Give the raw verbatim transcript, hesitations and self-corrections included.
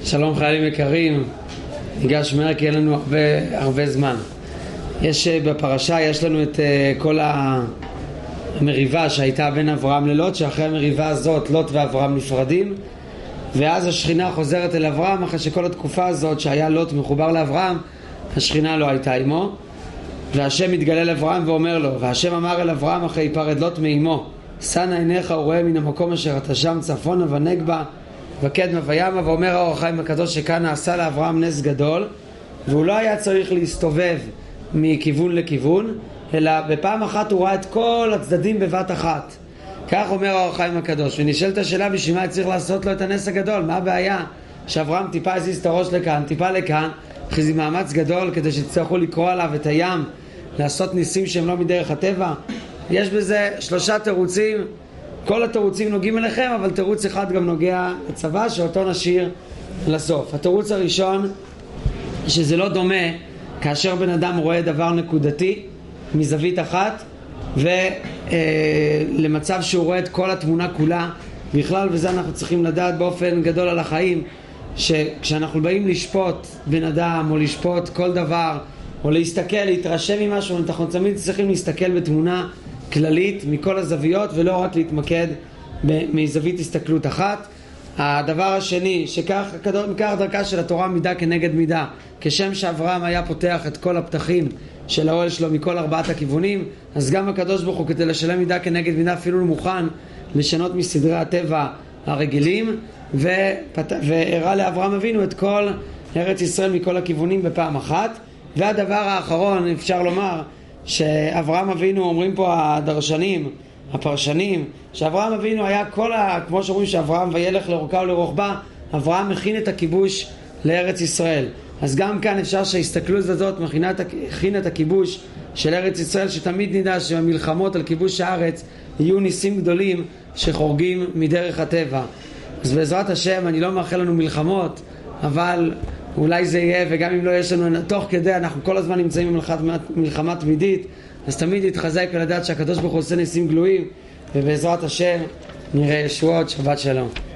שלום חיילים יקרים, ניגש מהר כי אין לנו הרבה, הרבה זמן. יש בפרשה, יש לנו את uh, כל המריבה שהייתה בין אברהם ללוט, שאחרי המריבה הזאת לוט ואברהם נפרדים, ואז השכינה חוזרת אל אברהם אחרי שכל התקופה הזאת שהיה לוט מחובר לאברהם, השכינה לא הייתה עמו, והשם מתגלה לאברהם ואומר לו, והשם אמר אל אברהם אחרי היפרד לוט מאמו, שא עיניך ורואה מן המקום אשר אתה שם צפונה ונגבה וקדמה וימה, ואומר האור החיים הקדוש שכאן נעשה לאברהם נס גדול, והוא לא היה צריך להסתובב מכיוון לכיוון, אלא בפעם אחת הוא ראה את כל הצדדים בבת אחת. כך אומר האור החיים הקדוש. ונשאלת השאלה, בשביל מה צריך לעשות לו את הנס הגדול? מה הבעיה שאברהם טיפה הזיז את הראש לכאן, טיפה לכאן, אחרי זה מאמץ גדול כדי שתצטרכו לקרוא עליו את הים, לעשות ניסים שהם לא מדרך הטבע? יש בזה שלושה תירוצים, כל התירוצים נוגעים אליכם, אבל תירוץ אחד גם נוגע לצבא, שאותו נשאיר לסוף. התירוץ הראשון, שזה לא דומה כאשר בן אדם רואה דבר נקודתי מזווית אחת ולמצב שהוא רואה את כל התמונה כולה בכלל. וזה אנחנו צריכים לדעת באופן גדול על החיים, שכשאנחנו באים לשפוט בן אדם או לשפוט כל דבר או להסתכל, להתרשם ממשהו, אנחנו תמיד צריכים להסתכל בתמונה כללית מכל הזוויות ולא רק להתמקד מזווית הסתכלות אחת. הדבר השני, שכך מכך דרכה של התורה מידה כנגד מידה, כשם שאברהם היה פותח את כל הפתחים של האוהל שלו מכל ארבעת הכיוונים, אז גם הקדוש ברוך הוא כדי לשלם מידה כנגד מידה אפילו מוכן לשנות מסדרי הטבע הרגילים, והראה לאברהם אבינו את כל ארץ ישראל מכל הכיוונים בפעם אחת. והדבר האחרון, אפשר לומר שאברהם אבינו, אומרים פה הדרשנים, הפרשנים, שאברהם אבינו היה כל ה... כמו שאומרים שאברהם וילך לאורכה ולרוחבה, אברהם מכין את הכיבוש לארץ ישראל. אז גם כאן אפשר שההסתכלות הזאת מכין את הכיבוש של ארץ ישראל, שתמיד נדע שבמלחמות על כיבוש הארץ יהיו ניסים גדולים שחורגים מדרך הטבע. אז בעזרת השם, אני לא מאחל לנו מלחמות, אבל אולי זה יהיה, וגם אם לא יש לנו, תוך כדי אנחנו כל הזמן נמצאים במלחמה תמידית, אז תמיד יתחזק ולדעת שהקדוש ברוך הוא עושה ניסים גלויים, ובעזרת השם נראה ישועות. שבת שלום.